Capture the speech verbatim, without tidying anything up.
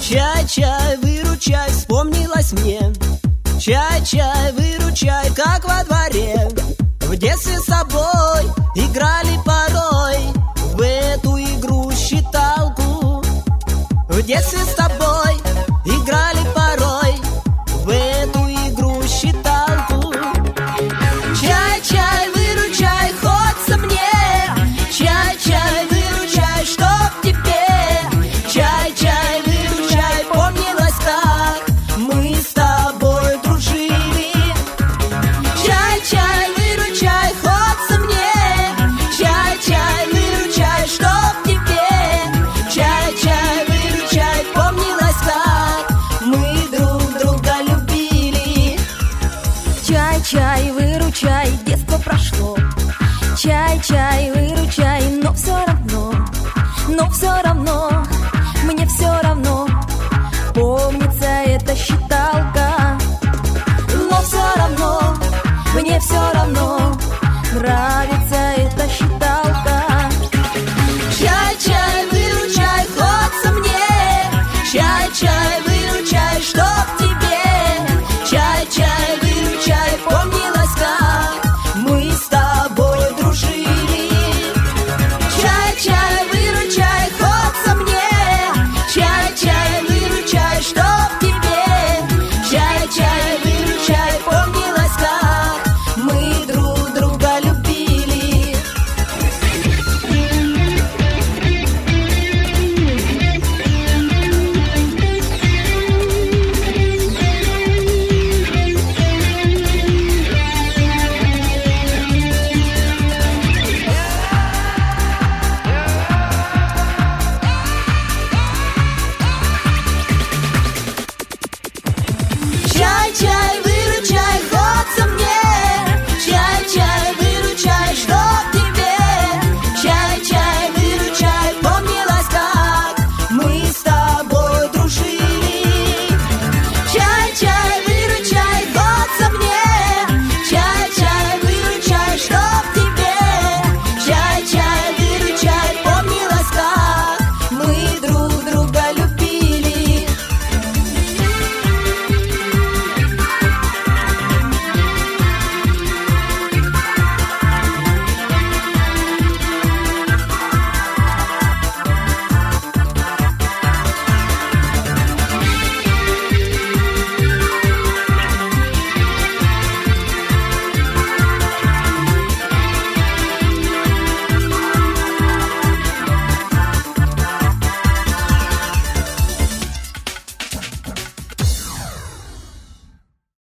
Чай, чай, выручай, вспомнилось мне. Чай, чай, выручай, как во дворе. В детстве с тобой играли порой в эту игру считалку. В детстве с тобой играли порой в эту игру считалку. Чай, чай, выручай, хочется мне. Чай, чай, выручай, чтоб тебе. Чай, чай, выручай, помнилось, как мы с тобой дружили. Чай, чай, выручай, хочется мне. Чай, чай, выручай, чтоб тебе. Чай, чай, выручай, помнилось, как мы друг друга любили. Чай, чай, выручай, детство прошло. Чай, чай, выручай, но все равно, но все равно, мне все равно помнится эта считалка. Но все равно, мне все равно нравится эта считалка. Чай, чай, выручай, хочется мне. Чай, чай, выручай.